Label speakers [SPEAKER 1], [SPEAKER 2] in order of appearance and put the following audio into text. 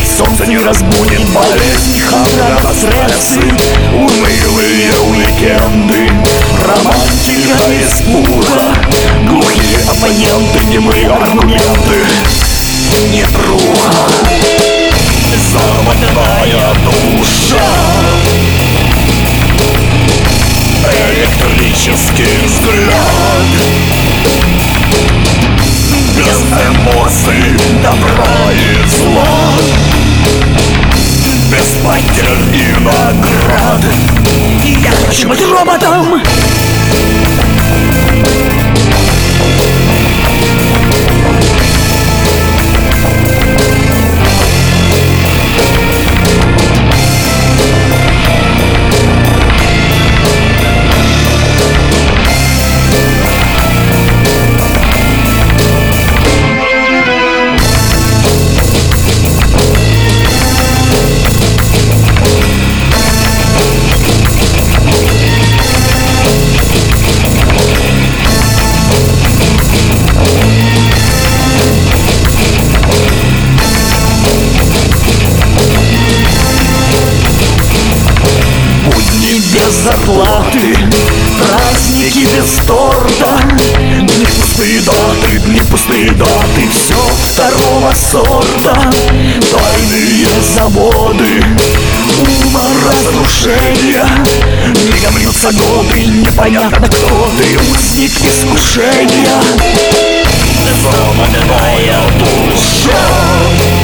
[SPEAKER 1] Солнце не разбудит болезни, хавра-стрессы, унылые уикенды, романтика испуга, глухие оппоненты, немые аргументы, непруха, заманная душа, электрический взгляд, без эмоций, добра и зла, без потерь и наград. Я хочу быть роботом. Без зарплаты, праздники без торта, дни пустые даты, все второго сорта, тайные заводы, уморазрушения, мигом льются годы, непонятно кто ты, узник искушения, заманная душа.